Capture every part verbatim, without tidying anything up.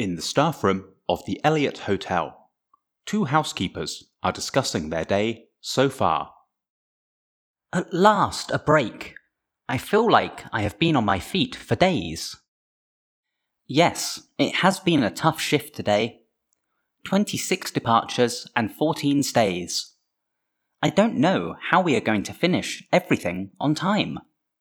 In the staff room of the Elliott Hotel, two housekeepers are discussing their day so far. At last, a break. I feel like I have been on my feet for days. Yes, it has been a tough shift today. twenty-six departures and fourteen stays. I don't know how we are going to finish everything on time.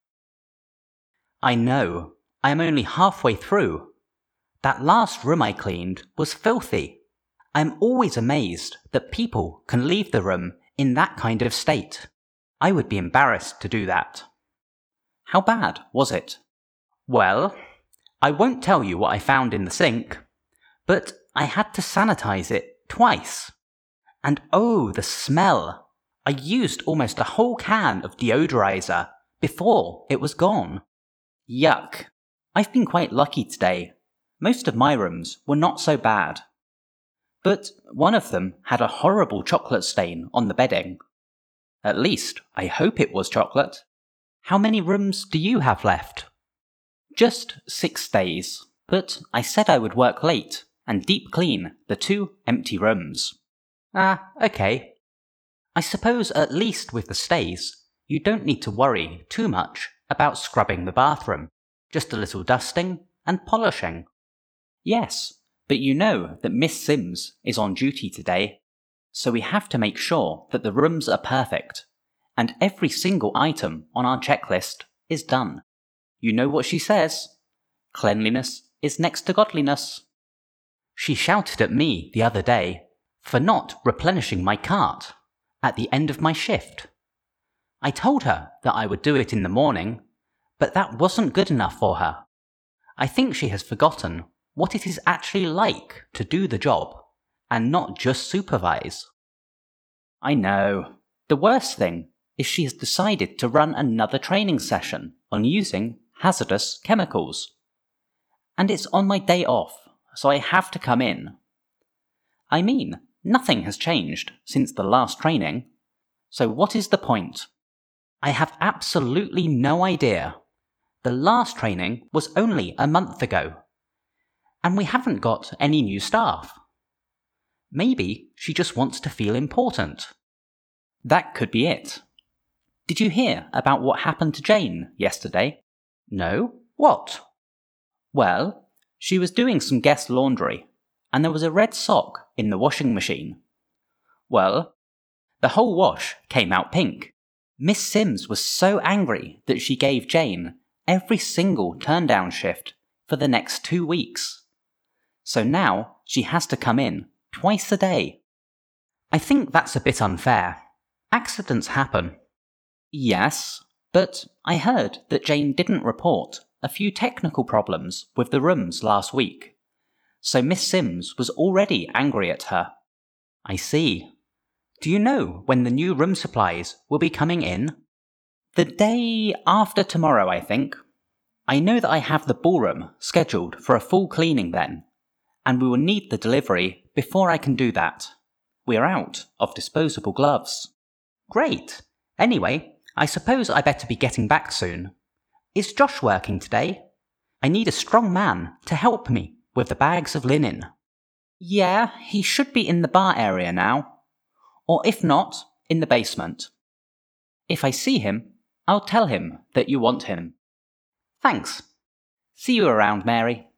I know, I am only halfway through. That last room I cleaned was filthy. I am always amazed that people can leave the room in that kind of state. I would be embarrassed to do that. How bad was it? Well, I won't tell you what I found in the sink, but I had to sanitize it twice. And oh, the smell! I used almost a whole can of deodorizer before it was gone. Yuck. I've been quite lucky today. Most of my rooms were not so bad. But one of them had a horrible chocolate stain on the bedding. At least, I hope it was chocolate. How many rooms do you have left? Just six stays, but I said I would work late and deep clean the two empty rooms. Ah, okay. I suppose at least with the stays, you don't need to worry too much about scrubbing the bathroom. Just a little dusting and polishing. Yes, but you know that Miss Sims is on duty today, so we have to make sure that the rooms are perfect, and every single item on our checklist is done. You know what she says? Cleanliness is next to godliness. She shouted at me the other day for not replenishing my cart at the end of my shift. I told her that I would do it in the morning, but that wasn't good enough for her. I think she has forgotten what it is actually like to do the job, and not just supervise. I know. The worst thing is she has decided to run another training session on using hazardous chemicals. And it's on my day off, so I have to come in. I mean, nothing has changed since the last training, so what is the point? I have absolutely no idea. The last training was only a month ago. And we haven't got any new staff. Maybe she just wants to feel important. That could be it. Did you hear about what happened to Jane yesterday? No? What? Well, she was doing some guest laundry, and there was a red sock in the washing machine. Well, the whole wash came out pink. Miss Sims was so angry that she gave Jane every single turn-down shift for the next two weeks. So now she has to come in twice a day. I think that's a bit unfair. Accidents happen. Yes, but I heard that Jane didn't report a few technical problems with the rooms last week. So Miss Sims was already angry at her. I see. Do you know when the new room supplies will be coming in? The day after tomorrow, I think. I know that I have the ballroom scheduled for a full cleaning then, and we will need the delivery before I can do that. We are out of disposable gloves. Great. Anyway, I suppose I better be getting back soon. Is Josh working today? I need a strong man to help me with the bags of linen. Yeah, he should be in the bar area now. Or if not, in the basement. If I see him, I'll tell him that you want him. Thanks. See you around, Mary.